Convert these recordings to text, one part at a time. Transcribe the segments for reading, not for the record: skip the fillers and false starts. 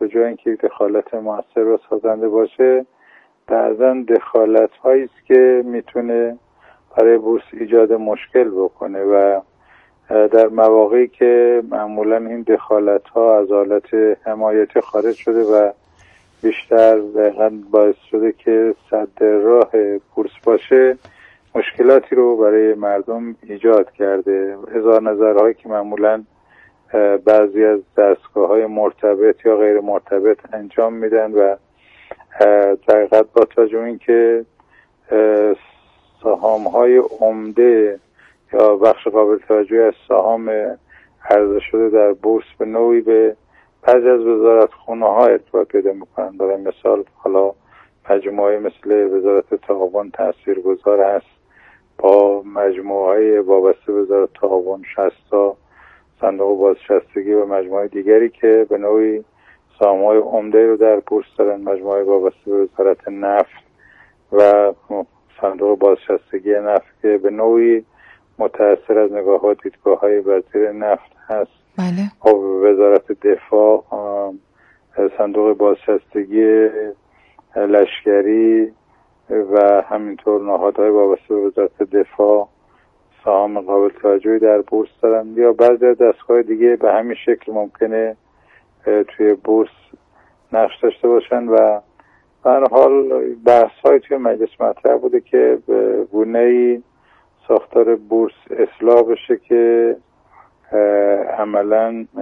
به جای اینکه دخالت موثر و سازنده باشه، بعضا دخالت هایی است که میتونه برای بورس ایجاد مشکل بکنه و در مواقعی که معمولا این دخالت ها از حالت حمایتی خارج شده و بیشتر دقیقاً باعث شده که سد راه بورس باشه، مشکلاتی رو برای مردم ایجاد کرده. اظهار نظرهایی که معمولاً بعضی از دستگاه‌های مرتبط یا غیر مرتبط انجام میدن و دقیقاً با توجه این که سهام‌های عمده یا بخش قابل توجهی از سهام عرضه شده در بورس به نوعی به بعضی از وزارتخونه‌ها ارتباط پیدا می‌کنن. برای مثال حالا مجموعه‌ای مثل وزارت تعاون تاثیرگذار است با مجموعه‌های وابسته به وزارت تعاون، شستا، صندوق بازنشستگی و مجموعه دیگری که به نوعی سهام‌های عمده رو در بورس دارن، مجموعه وابسته به وزارت نفت و صندوق بازنشستگی نفت که به نوعی متأثر از نگاه ها دیدگاه های وزیر نفت هست. بله. وزارت دفاع، صندوق بازنشستگی لشکری و همینطور نهادهای وابسته به وزارت دفاع سهام قابل توجهی در بورس دارن، یا بعضی از دستگاه دیگه به همین شکل ممکنه توی بورس نقش داشته باشن و به هر حال بحث های توی مجلس مطرح بوده که به گونه‌ای ساختار بورس اصلاح بشه که عملاً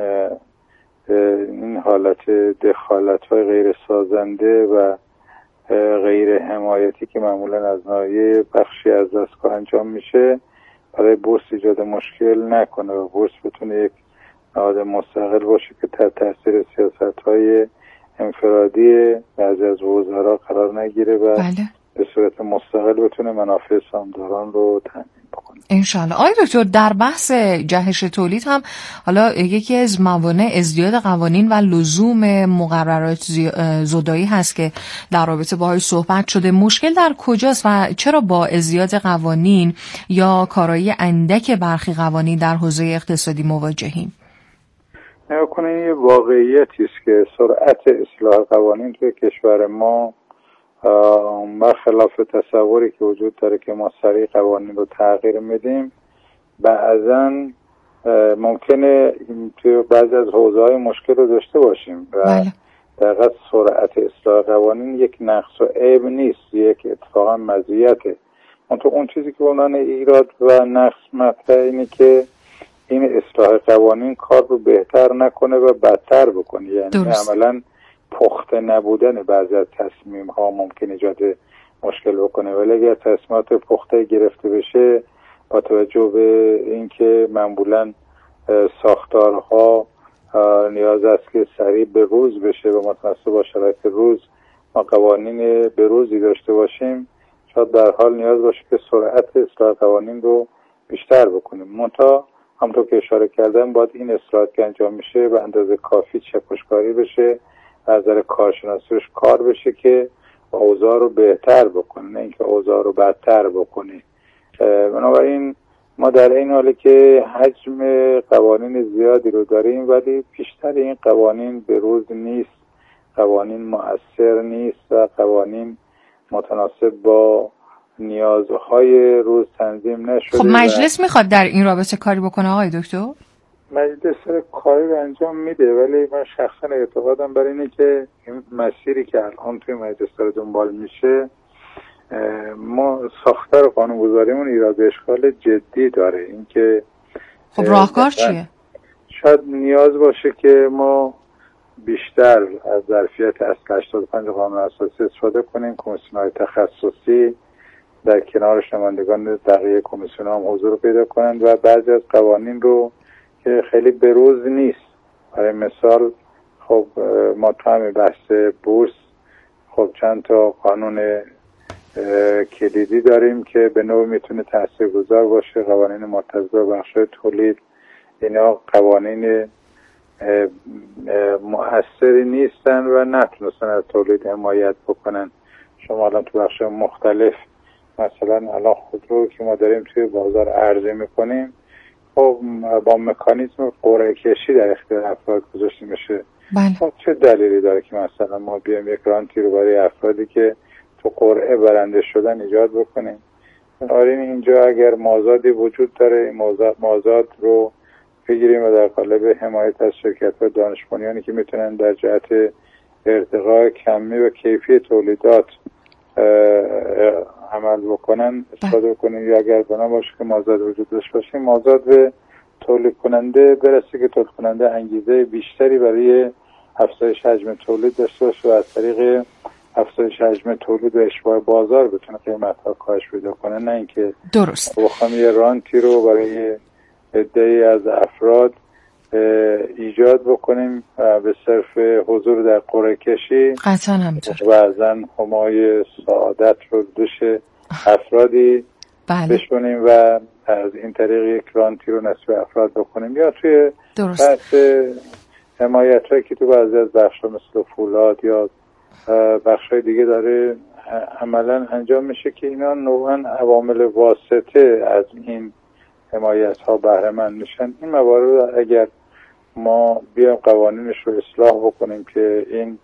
این حالت دخالت های غیر سازنده و غیر حمایتی که معمولاً از ناحیه بخشی از دستگاه انجام میشه برای بورس ایجاد مشکل نکنه و بورس بتونه یک نهاد مستقل باشه که تحت تاثیر سیاست‌های انفرادی بعضی از وزرا قرار نگیره و بله. به صورت مستقل بتونه منافع سهامداران رو تامین بکنه. انشالله. آقای دکتر، در بحث جهش تولید هم حالا یکی از موانع ازدیاد قوانین و لزوم مقررات زدایی هست که در رابطه باهاش صحبت شده. مشکل در کجاست و چرا با ازدیاد قوانین یا کارایی اندک برخی قوانین در حوزه اقتصادی مواجهیم؟ نکنه یه واقعیتی است که سرعت اصلاح قوانین توی کشور ما برخلاف تصوری که وجود داره که ما سریع قوانین رو تغییر میدیم، بعضا ممکنه توی بعضی از حوزه‌های مشکل رو داشته باشیم و دقیقاً سرعت اصلاح قوانین یک نقص و عیب نیست، یک اتفاقا مزیته. اون چیزی که به عنوان ایراد و نقص مطرح اینه که این اصلاح قوانین کار رو بهتر نکنه و بدتر بکنه، یعنی عملاً پخته نبودن بعضی از تصمیم ها ممکن ایجاد مشکل بکنه، ولی اگر تصمیمات پخته گرفته بشه با توجه به اینکه معمولاً ساختارها نیاز است که سریع به روز بشه و متناسب با شرایط روز ما قوانین به روزی داشته باشیم، شاید در حال نیاز باشه که سرعت اصلاح قوانین رو بیشتر بکنیم. منتها همونطور که اشاره کردم باید این اصلاحات که انجام میشه به اندازه کافی چکشکاری بشه و از نظر کارشناسیش کار بشه که اوضاع رو بهتر بکنه، نه اینکه اوضاع رو بدتر بکنه. بنابراین ما در این حالی که حجم قوانین زیادی رو داریم ولی بیشتر این قوانین به روز نیست، قوانین مؤثر نیست و قوانین متناسب با نیازهای روز تنظیم نشده. خب مجلس میخواد در این رابطه کاری بکنه آقای دکتر؟ مجلس کاری رو انجام میده، ولی من شخصا اعتقادم بر اینه که این مسیری که الان توی مجلس داره دنبال میشه، ما ساختار قانونگذاریمون ایراد و اشکال جدی داره. اینکه خب راهکار چیه؟ شاید نیاز باشه که ما بیشتر از ظرفیت اصل 85 قانون اساسی استفاده کنیم، کمیسیون‌های تخصصی در کنارش نمایندگان بقیه کمیسیون‌ها هم حضور پیدا کنند و بعضی از قوانین رو که خیلی بروز نیست، برای مثال خب ما تو همین بحث بورس خب چند تا قانون کلیدی داریم که به نوع میتونه تاثیرگذار باشه، قوانین مرتبط با بخش‌های تولید، اینا قوانین مؤثری نیستن و نتونستن از تولید حمایت بکنن. شما الان تو بخش مختلف مثلا الان خودرو که ما داریم توی بازار عرضه میکنیم، خب با مکانیزم قرعه کشی در اختیار افراد گذاشته میشه بله. چه دلیلی داره که مثلا ما بیایم یک رانتی رو برای افرادی که تو قرعه برنده شدن ایجاد بکنیم؟ بنابراین اینجا اگر مازادی وجود داره، مازاد رو بگیریم و در قالب حمایت از شرکت‌ها دانش بنیانی که میتونن در جهت ارتقاء کمی و کیفی تولیدات عمل بکنن استفاده کنیم، یا اگر بنا باشه که مازاد وجود داشته باشه، مازاد به تولید کننده برسه که تولید کننده انگیزه بیشتری برای افزایش حجم تولید داشته باشه و از طریق افزایش حجم تولید و اشباع بازار بتونه قیمت‌ها کاهش پیدا کنه، نه اینکه درست بخوام یه رانتی رو برای عده‌ای از افراد ایجاد بکنیم به صرف حضور در قرعه کشی. قطعا همینطور. بعضا همای سعادت رو دوش افرادی بشونیم و از این طریق یک رانتی رو نصب افراد بکنیم، یا توی بحث حمایت هایی که تو بعضی از بخش‌ها مثل فولاد یا بخش‌های دیگه داره عملا انجام میشه که اینا نوعاً عوامل واسطه از این حمایت ها بهره مند میشن. این موارد اگر ما بیایم قوانینش رو اصلاح بکنیم که این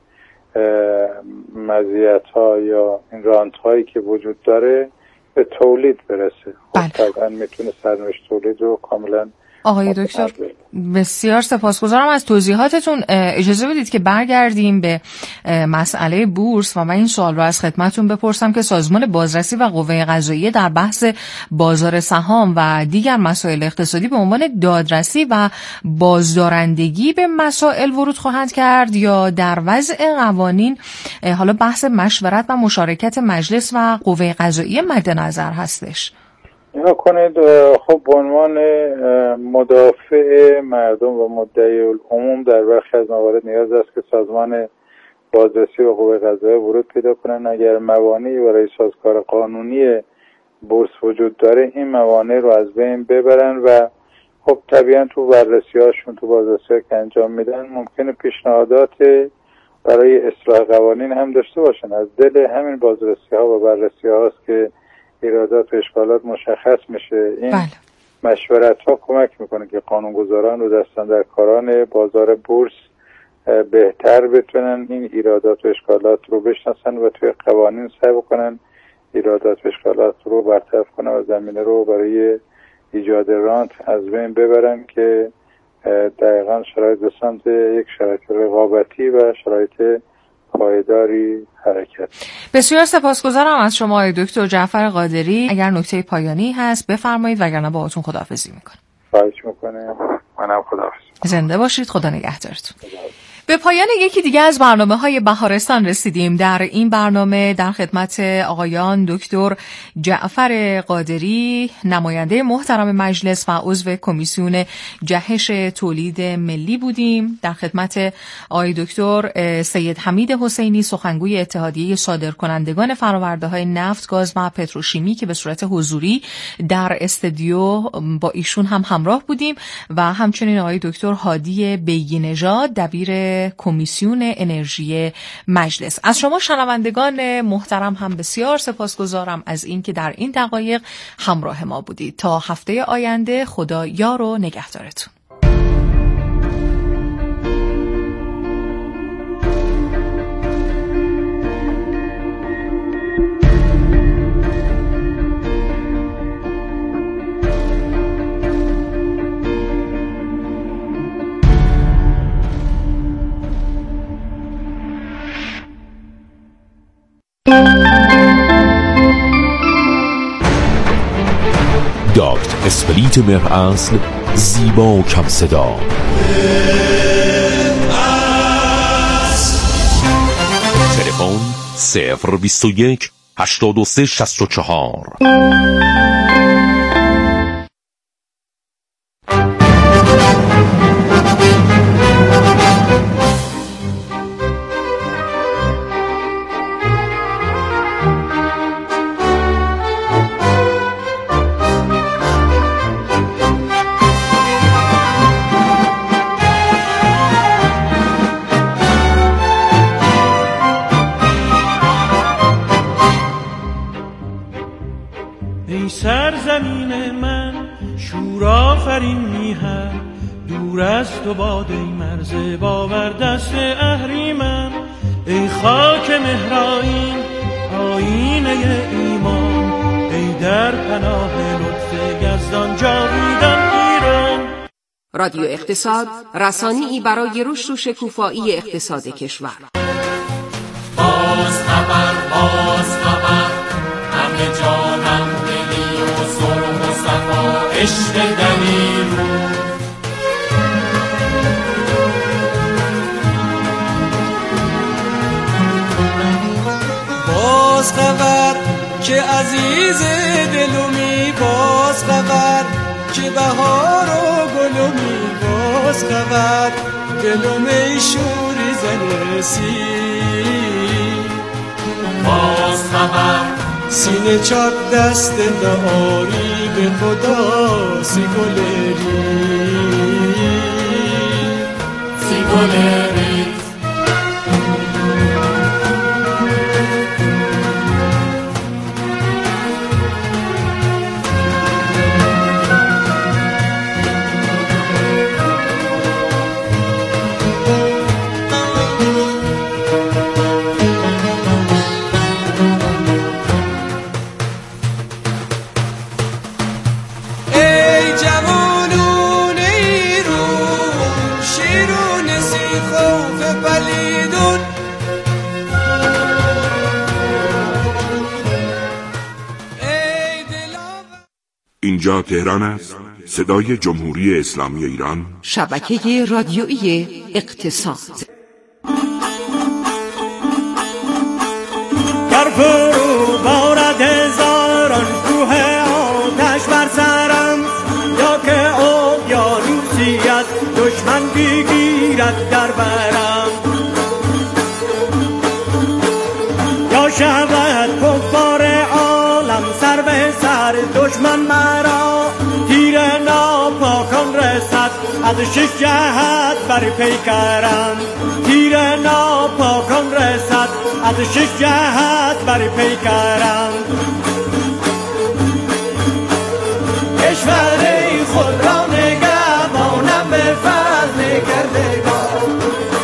مزیت ها یا این رانت هایی که وجود داره به تولید برسه، طبعا میتونه سرنوشت تولید رو کاملا. آقای دکتر بسیار سپاسگزارم از توضیحاتتون. اجازه بدید که برگردیم به مسئله بورس و من این سوال رو از خدمتتون بپرسم که سازمان بازرسی و قوه قضاییه در بحث بازار سهام و دیگر مسائل اقتصادی به عنوان دادرسی و بازدارندگی به مسائل ورود خواهند کرد یا در وضع قوانین حالا بحث مشورت و مشارکت مجلس و قوه قضاییه مد نظر هستش؟ اینا کنید خب به عنوان مدافع مردم و مدعی العموم در برخی از موارد نیاز است که سازمان بازرسی و قوه قضاییه ورود پیدا کنن. اگر موانعی برای سازکار قانونی بورس وجود داره این موانع رو از بین ببرن و خب طبیعا تو بررسی‌هاشون تو بازرسی که انجام میدن ممکنه پیشنهادات برای اصلاح قوانین هم داشته باشن. از دل همین بازرسی‌ها و بررسی‌هاست که ایرادات و اشکالات مشخص میشه. این مشورت ها کمک میکنه که قانونگذاران و دستاندرکاران بازار بورس بهتر بتونن این ایرادات و اشکالات رو بشناسن و توی قوانین سعی بکنن ایرادات و اشکالات رو برطرف کنن و زمینه رو برای ایجاد رانت از بین ببرن که دقیقاً شرایط به سمت یک شرایط رقابتی و شرایط پایداری حرکت. بسیار سپاسگزارم از شما آقای دکتر جعفر قادری. اگر نکته پایانی هست بفرمایید وگرنه باهاتون خداحافظی میکنم. خواهش میکنم. منم خداحافظ. زنده باشید. خدا نگهدارتون. به پایان یکی دیگه از برنامه‌های بهارستان رسیدیم. در این برنامه در خدمت آقایان دکتر جعفر قادری، نماینده محترم مجلس و عضو کمیسیون جهش تولید ملی بودیم. در خدمت آقای دکتر سید حمید حسینی، سخنگوی اتحادیه صادرکنندگان فرآورده‌های نفت، گاز و پتروشیمی که به صورت حضوری در استودیو با ایشون هم همراه بودیم و همچنین آقای دکتر هادی بیگی‌نژاد، دبیر کمیسیون انرژی مجلس. از شما شنوندگان محترم هم بسیار سپاسگزارم از اینکه در این دقایق همراه ما بودید. تا هفته آینده خدا یار و نگهدارتون. داکت اسپریت مهر اصل، زیبا و کم صدا. تلفن 021 83 64. سرزمین من شور آفرین میهن، دور است و باد ای من عرض باور دست اهریمن، ای خاک مهرائین آینه ایمان، ای در پناه لطف یزدان جاویدان ایران. رادیو اقتصاد، رسانه‌ای برای رشد و شکوفایی اقتصاد کشور. باز خبر همه جانم دلی و سرخ و صفا عشق دلیرو. باز خبر که عزیز دلومی، باز خبر که بهار و گلومی، باز خبر دلومی شوری زنسی، باز خبر سینه چاک دست داری به خدا سیگلری، سیگلری. اینجا تهران است، صدای جمهوری اسلامی ایران، شبکه رادیویی اقتصاد. در فرو بارد هزاران کوه آتش بر سرم، یا که اقیانوسی از دشمن بگیرد در برم، یا شود کفار عالم سر به سر دشمن مرا، تیر ناپاکان رسد از شش جهت بر پیکرم، تیر ناپاکان رسد از شش جهت بر پیکرم. کشور خود را نگهبانم به فضل کردگار،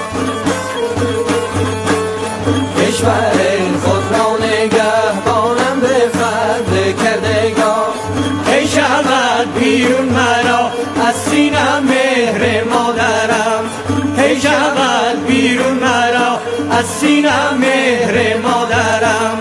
کشور خود را نگهبانم به فضل کردگار. ای شود بیرون مرا از سینم مهر مادرم، ای شود بیرون مرا از سینم مهر مادرم.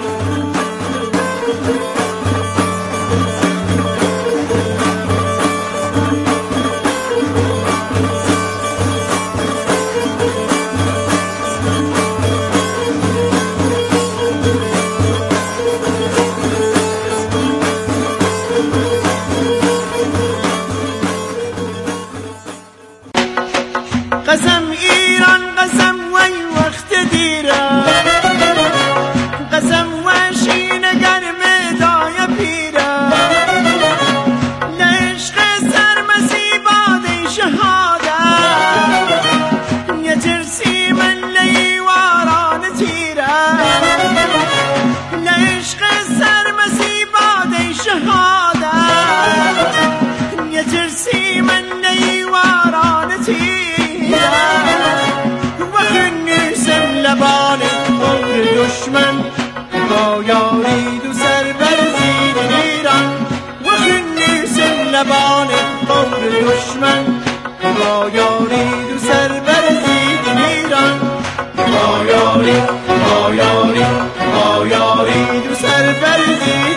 قسم ایران قسم وی وقت دیرم، قسم وشین گرم دای پیرم، لشق سرمسی باد شهادت، یه ترسی من لیواران تیرم، لشق سرمسی باد شهادت، یه ترسی من لیواران تیرم. لبان عمر دشمن با یارید و سر برزید ایران، و نیست لبان عمر دشمن با یارید و سر برزید ایران، با یارید با یارید با یارید و سر برزید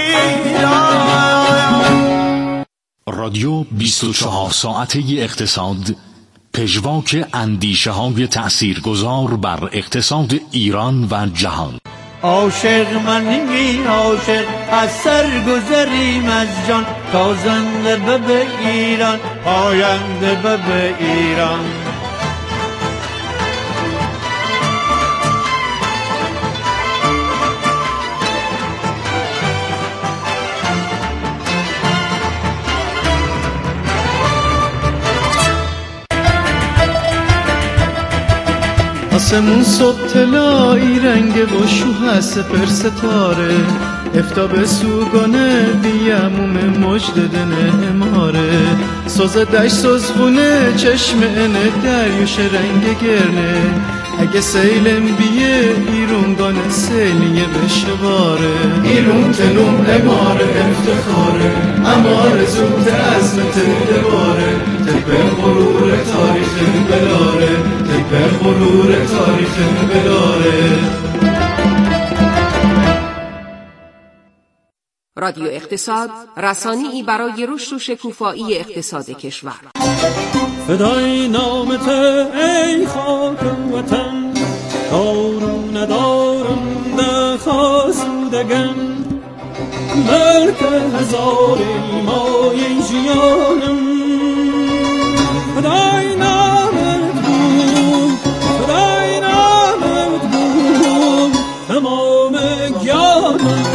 ایران. رادیو 24 ساعته اقتصاد، پژواک اندیشه های تأثیرگذار بر اقتصاد ایران و جهان. عاشق منی عاشق از سر گذریم از جان، تازنده به ایران آینده به ایران. آسمون صبح طلایی رنگ و شوه سپر ستاره، افتاب سوگانه دیموم مجددنه اماره سوز دشت سوز خونه چشم انه دریوش رنگ گرنه اگه سیلم بیه ایرونگانه سیلیه بشه باره ایرون تنوم اماره افتخاره اماره زود عزمت دواره تبه غرور تاریخ بلاره تبه غرور تاریخ بلاره. رادیو اقتصاد، رسانه‌ای برای رشد و شکوفایی اقتصاد کشور. فدای نامت ای خاک وطن، دارو ندارم دخاسودگم، ملک هزار مای جیانم. فدای نامت بود، فدای نامت بود تمام گیانم.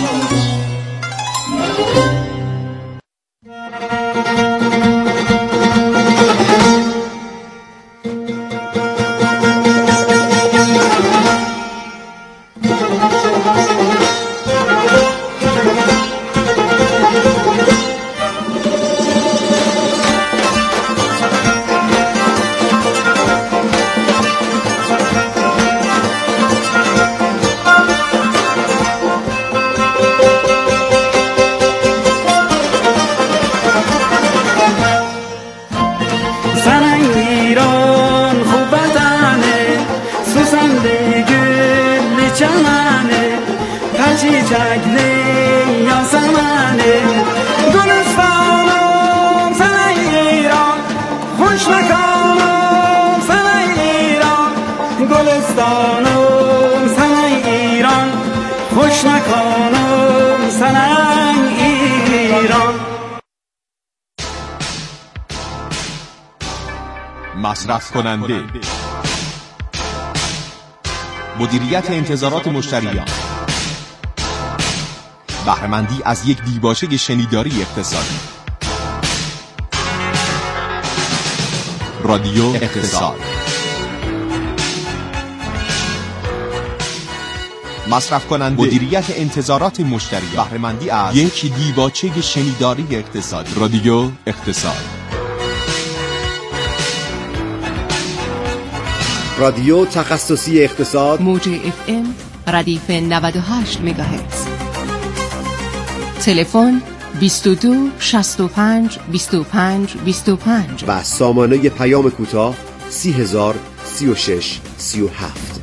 مصرف کننده، مدیریت انتظارات مشتریان، بهره‌مندی از یک دیباچه شنیداری اقتصادی. رادیو اقتصاد. مصرف کننده، مدیریت انتظارات مشتریان، بهره‌مندی از یک دیباچه شنیداری اقتصادی. رادیو اقتصاد. رادیو تخصصی اقتصاد، موج FM ردیف 98 مگاهرتز. تلفن 22 65 25 25 و سامانه پیام کوتاه 30000 36 37.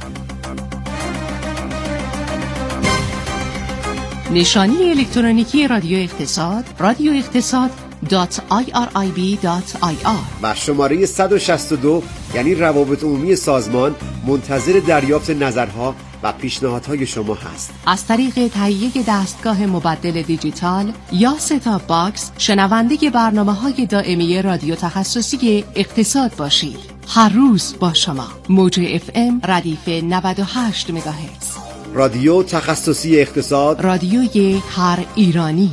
نشانی الکترونیکی رادیو اقتصاد، رادیو اقتصاد .irib.ir و شماره 162 یعنی روابط عمومی سازمان منتظر دریافت نظرها و پیشنهادهای شما هست. از طریق تهیه دستگاه مبدل دیجیتال یا ستاپ باکس شنونده برنامه‌های دائمی رادیو تخصصی اقتصاد باشید. هر روز با شما. موج FM ردیف 98 مگاهرتز. رادیو تخصصی اقتصاد، رادیوی هر ایرانی.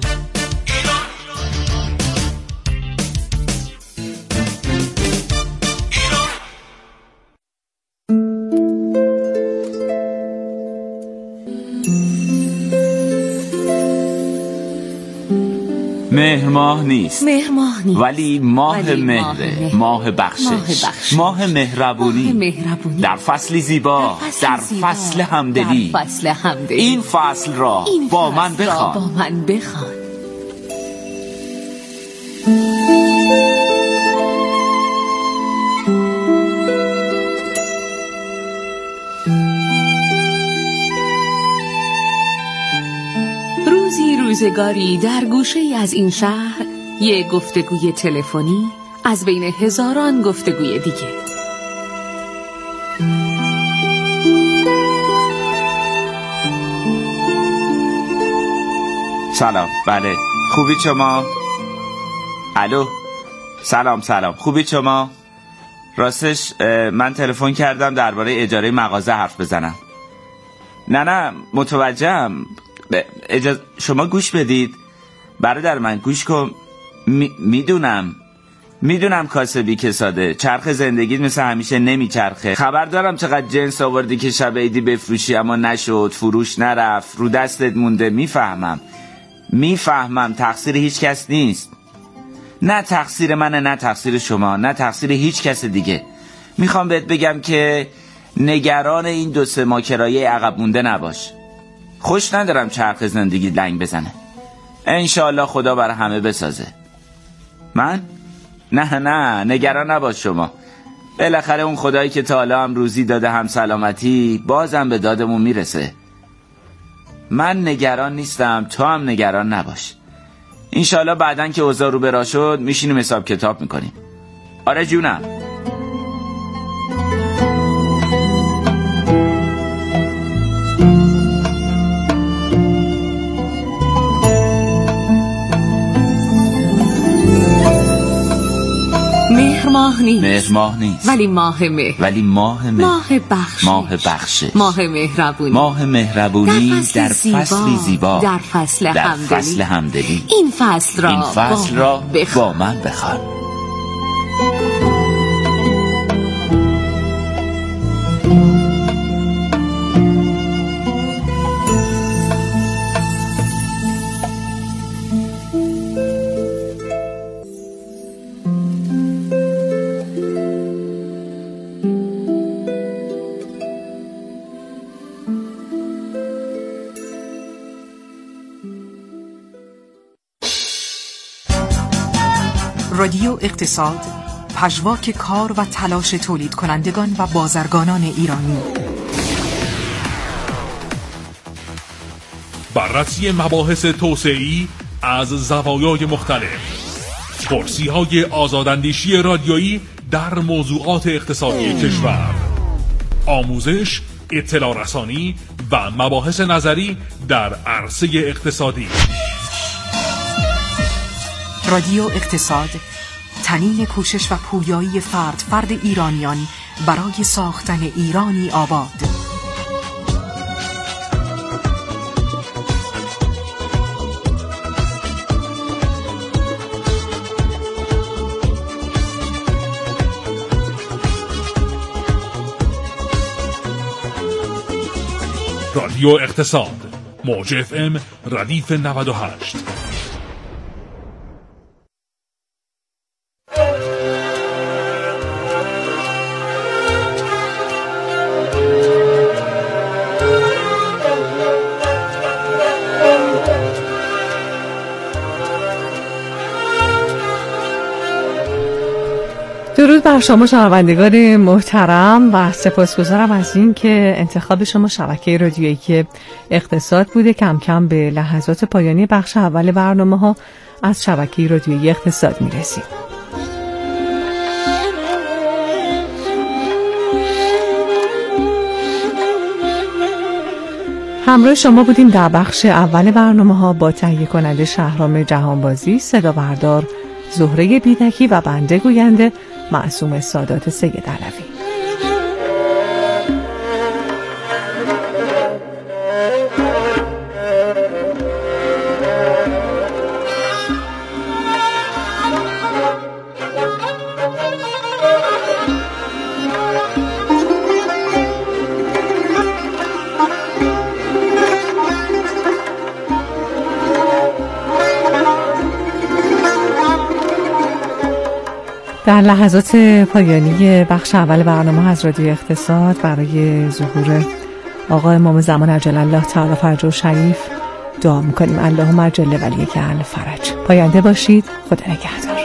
مهر ماه نیست ولی ماه مهره، ماه بخشش، ماه مهربونی، در فصلی زیبا، در فصل همدلی. این فصل را با من بخوان. روزگاری در گوشه‌ای از این شهر یک گفتگوی تلفنی از بین هزاران گفتگوی دیگه. سلام. بله خوبی شما؟ الو سلام خوبی شما؟ راستش من تلفن کردم درباره اجاره مغازه حرف بزنم. نه متوجهم. شما گوش بدید برادر من، گوش کن. میدونم کاسبی کساده، چرخ زندگیت مثل همیشه نمیچرخه. خبر دارم چقدر جنس آوردی که شب عیدی بفروشی اما نشد، فروش نرفت، رو دستت مونده. میفهمم تقصیر هیچ کس نیست. نه تقصیر منه، نه تقصیر شما، نه تقصیر هیچ کس دیگه. میخوام بهت بگم که نگران این 2-3 ماه کرایه عقب مونده نباش. خوش ندارم چرخ زندگی لنگ بزنه. انشالله خدا برای همه بسازه. من؟ نه نگران نباش شما. بالاخره اون خدایی که تا حالا هم روزی داده هم سلامتی بازم به دادمون میرسه. من نگران نیستم، تو هم نگران نباش. انشالله بعدن که اوضاع رو برا شد میشینیم حساب کتاب میکنیم. آره جونم. مهر ماه نیست ولی ماه ماه بخشش، ماه مهربونی در فصلی زیبا، در فصل همدلی. این فصل را با من بخوان. رادیو اقتصاد، پژواک کار و تلاش تولید کنندگان و بازرگانان ایرانی. بررسی مباحث توسعه‌ای از زوایای مختلف. پرسی‌های آزاداندیشی رادیویی در موضوعات اقتصادی کشور. آموزش، اطلاع رسانی و مباحث نظری در عرصه اقتصادی. رادیو اقتصاد، تنین کوشش و پویایی فرد ایرانیان برای ساختن ایرانی آباد. رادیو اقتصاد، موج FM ردیف 98. درود بر شما شنوندگان محترم و سپاسگزارم از این که انتخاب شما شبکه رادیویی اقتصاد بوده. کم کم به لحظات پایانی بخش اول برنامه ها از شبکه رادیویی اقتصاد میرسیم. همراه شما بودیم در بخش اول برنامه ها با تهیه کننده شهرام جهانبازی، صدا بردار زهره بیدکی و بنده گوینده معصوم سادات سید علوی. در لحظات پایانی بخش اول برنامه از رادیو اقتصاد برای ظهور آقا امام زمان عجل الله تعالی فرجه شریف دعا میکنیم. اللهم عجل ولیک الفرج. پاینده باشید. خدا نگهدار.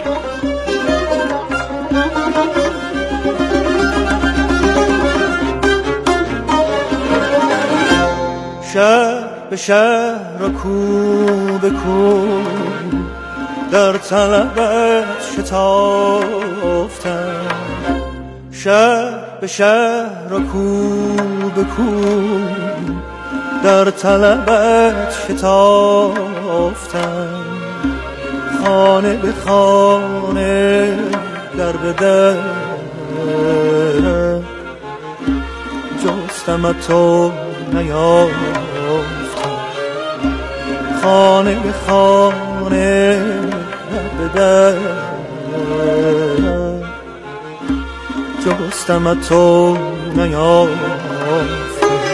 شهر به شهر و کو به کو در طلبت شتافتم. شهر به شهر و کو به کو در طلبت شتافتم. خانه به خانه در به در جستم تو نیافتم. خانه به خانه در جستم تو نیافتم.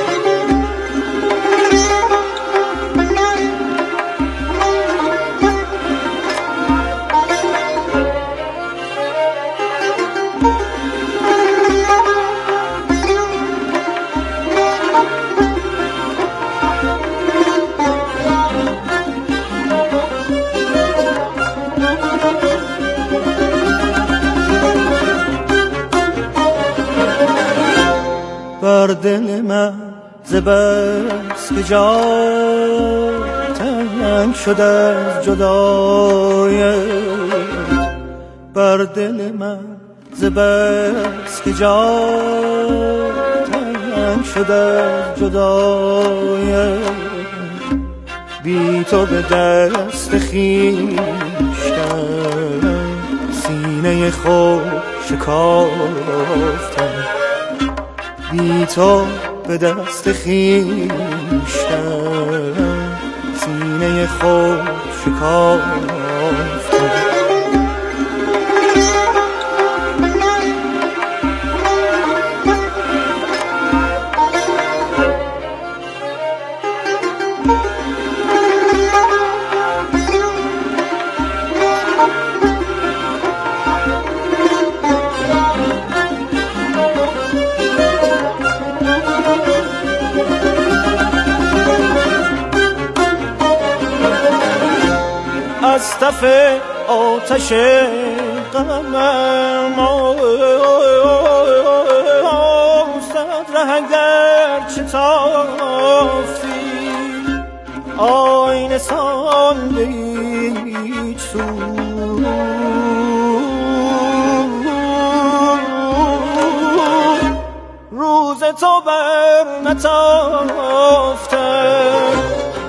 بر دل من ز بس که جا تنگ شده از جدایت، بر دل من ز بس که جا تنگ شده از جدایت، بی تو به دست خویشتن سینه خود شکافتم، بی تو به دست خویشتن سینه خود شکافتم. از تف آتش غمم صد ره اگر چه تافتی، آینه سان به هیچ سو، روز تو بر نتافتم.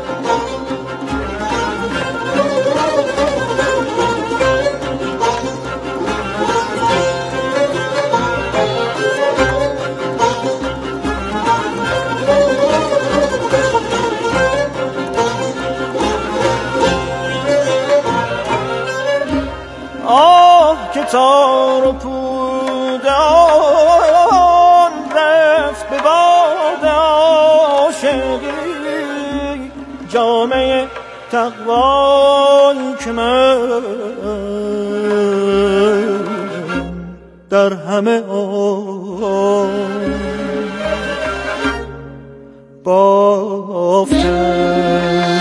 که تار و پود آن رفت به باد عاشقی، جامعه تقوایی که من در همه آن بافتم.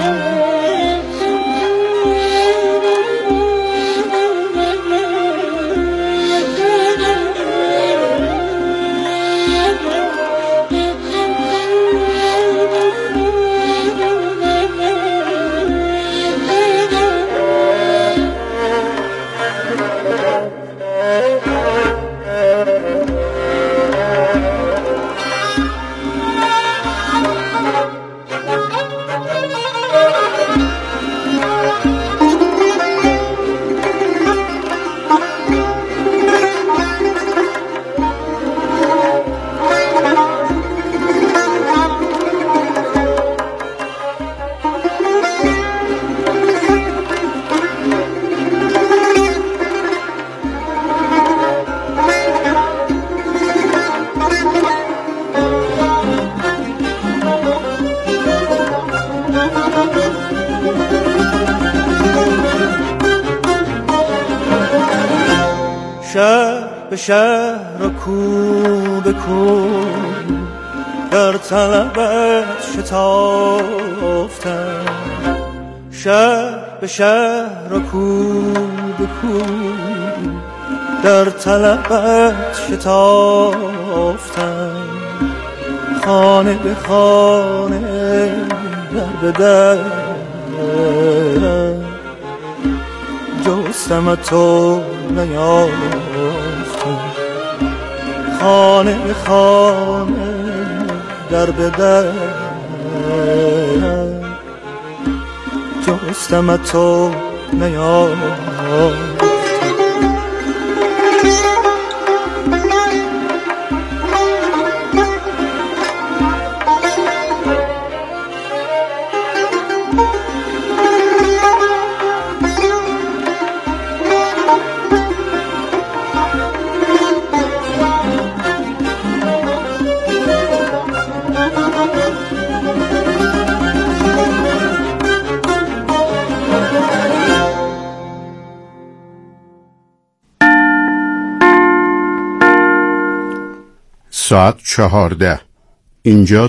شهر به شهر و کو به کو در طلبت شتافتم، شهر به شهر و کو به کو در طلبت شتافتم، خانه به خانه در به در جستم تو نیافتم، خانه به خانه در به در جستم تو نیافتم. ساعت 14. اینجا